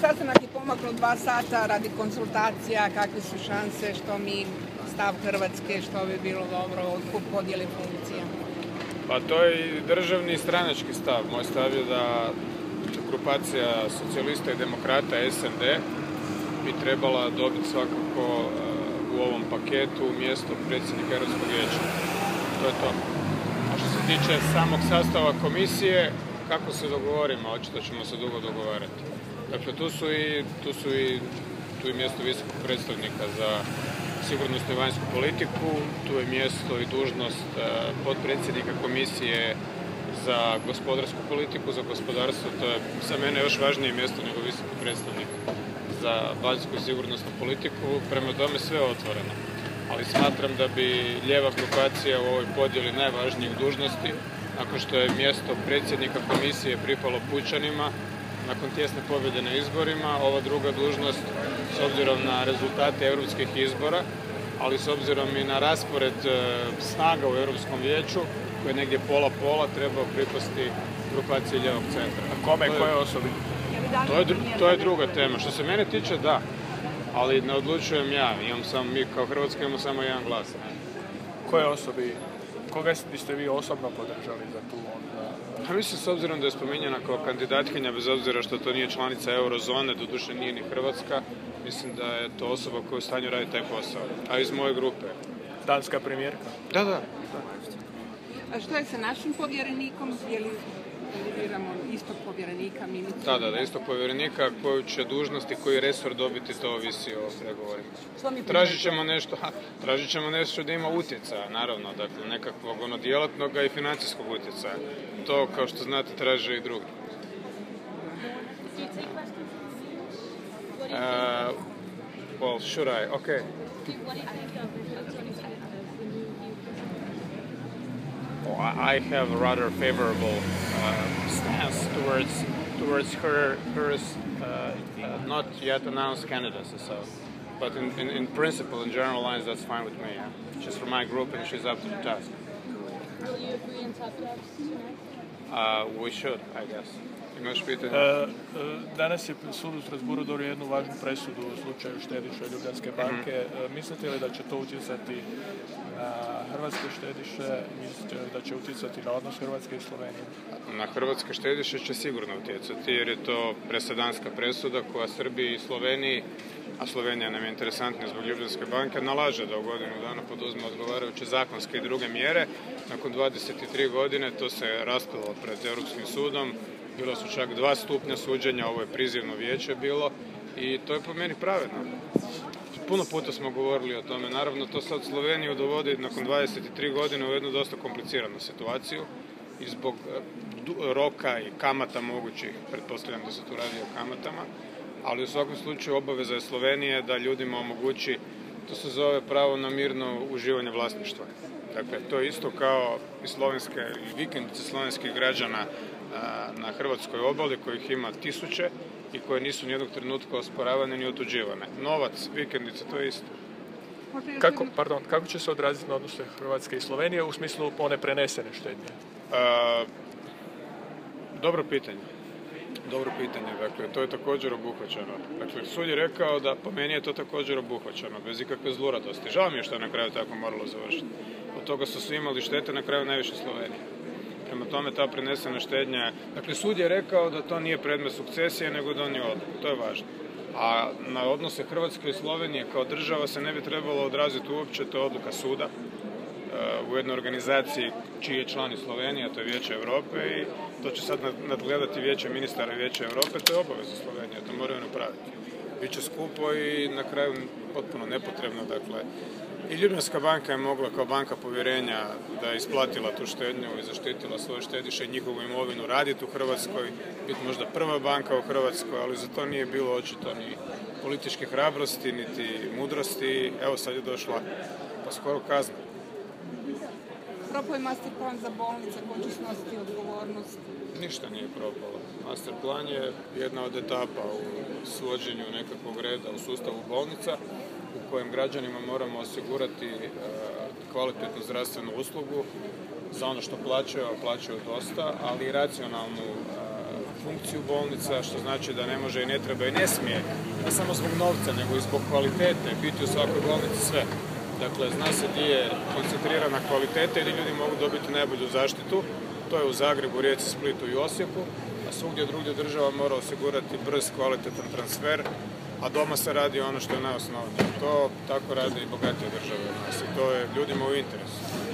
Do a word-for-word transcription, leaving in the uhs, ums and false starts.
sastanak je pomaklo dva sata radi konsultacija, kakve su šanse, što mi, stav Hrvatske, što bi bilo dobro u podjeli funkcija. Pa to je i državni i stranački stav. Moj stav je da grupacija socijalista i demokrata S N D bi trebala dobiti svakako u ovom paketu mjesto predsjednika Europskog vijeća. To je to. A što se tiče samog sastava komisije, kako se dogovorimo, očito ćemo se dugo dogovarati. Dakle, tu su i, tu su i, tu je mjesto visokog predstavnika za sigurnosnu i vanjsku politiku, tu je mjesto i dužnost potpredsjednika komisije za gospodarsku politiku, za gospodarstvo. To je za mene još važnije mjesto nego visoki predstavnik za vanjsku i sigurnosnu politiku. Prema tome sve je otvoreno. Ali smatram da bi lijeva grupacija u ovoj podjeli najvažnijih dužnosti, nakon što je mjesto predsjednika komisije pripalo pučanima, nakon tjesne pobjede na izborima, ova druga dužnost, s obzirom na rezultate europskih izbora, ali s obzirom i na raspored snaga u Europskom vijeću, koji je negdje pola-pola, trebao pripasti grupaciji lijevog centra. A kome, koje osobi? To je, to je druga tema. Što se mene tiče, da. Ali ne odlučujem ja. Imam samo, mi kao Hrvatska imamo samo jedan glas. Koje osobi? Koga biste vi osobno podržali za tu onda? Pa mislim, s obzirom da je spominjena kao kandidatkinja, bez obzira što to nije članica eurozone, doduše nije ni Hrvatska, mislim da je to osoba koja je u stanju raditi taj posao. A iz moje grupe. Danska premijerka? Da, da. A što je sa našim povjerenikom? Je li biramo istog povjerenika, Mimicu? Da, da, da, istog povjerenika koju će dužnost i koji resor dobiti, to ovisi o pregovorima. Tražit ćemo nešto, ha, tražit ćemo nešto da ima utjecaja, naravno, dakle, nekakvog ono djelatnog i financijskog utjecaja. To, kao što znate, traže i drugi. Uh, well, should I? Okay. I have a rather favorable uh, stance towards towards her her uh, uh, not yet announced candidacy. So, but in, in, in principle, in general lines, that's fine with me. Yeah? She's from my group and she's up to the task. Will you agree on top jobs tonight? Uh, we should, I guess. Imaš pitanje? Uh, danas je sud u Strasburu donio jednu važnu presudu u slučaju štediša Ljubljanske banke. Mm-hmm. Uh, mislite li da će to utjecati na hrvatske štediše? Mislite li da će utjecati na odnos Hrvatske i Slovenije? Na hrvatske štediše će sigurno utjecati, jer je to presedanska presuda koja Srbiji i Sloveniji, a Slovenija nam je interesantna zbog Ljubljanske banke, nalaže da u godinu dana poduzme odgovarajuće zakonske i druge mjere. Nakon dvadeset tri godine to se raspravilo pred Europskim sudom. Bilo su čak dva stupnja suđenja, ovo je prizivno vijeće bilo i to je po meni pravedno. Puno puta smo govorili o tome. Naravno, to sad Sloveniju dovodi nakon dvadeset tri godine u jednu dosta kompliciranu situaciju i zbog roka i kamata mogućih, pretpostavljam da se tu radi o kamatama, ali u svakom slučaju obaveza je Slovenije da ljudima omogući, to se zove pravo na mirno uživanje vlasništva. Dakle, to je isto kao i slovenske, i vikendice slovenskih građana na hrvatskoj obali, kojih ima tisuće i koje nisu nijednog trenutka osporavane ni otuđivane. Novac, vikendice, to je isto. Kako, pardon, kako će se odraziti na odnose Hrvatske i Slovenije u smislu one prenesene štednje? A, dobro pitanje. Dobro pitanje, dakle, to je također obuhvaćeno. Dakle, sud je rekao da po meni je to također obuhvaćeno, bez ikakve zluradosti. Žao mi je što je na kraju tako moralo završiti. Od toga su svi imali štete, na kraju najviše Slovenije. Prema tome ta prenesena štednja, dakle sud je rekao da to nije predmet sukcesije nego donio odluku, to je važno. A na odnose Hrvatske i Slovenije kao država se ne bi trebalo odraziti uopće, to je odluka suda u jednoj organizaciji čiji je član i Slovenija, to je Vijeće Europe i to će sad nadgledati Vijeće ministara Vijeća Europe, to je obaveza Slovenije, to moraju napraviti. Biće skupo i na kraju potpuno nepotrebno, dakle. I Ljubljanska banka je mogla kao banka povjerenja da je isplatila tu štednju i zaštitila svoje štediše i njihovu imovinu raditi u Hrvatskoj, biti možda prva banka u Hrvatskoj, ali za to nije bilo očito ni političke hrabrosti, niti mudrosti. Evo sad je došla pa skoro kazna. Propao je master plan za bolnice, ko će snositi odgovornost? Ništa nije propalo. Master plan je jedna od etapa u svođenju nekakvog reda u sustavu bolnica, u kojem građanima moramo osigurati kvalitetnu zdravstvenu uslugu za ono što plaćaju, a plaćaju dosta, ali i racionalnu funkciju bolnica, što znači da ne može i ne treba i ne smije, ne samo zbog novca, nego i zbog kvalitete, biti u svakoj bolnici sve. Dakle, zna se gdje je koncentrirana kvaliteta i gdje ljudi mogu dobiti najbolju zaštitu. To je u Zagrebu, Rijeci, Splitu i Osijeku, a svugdje drugdje država mora osigurati brz, kvalitetan transfer, a doma se radi ono što je najosnovnije. To tako radi i bogatije države od nas i to je ljudima u interesu.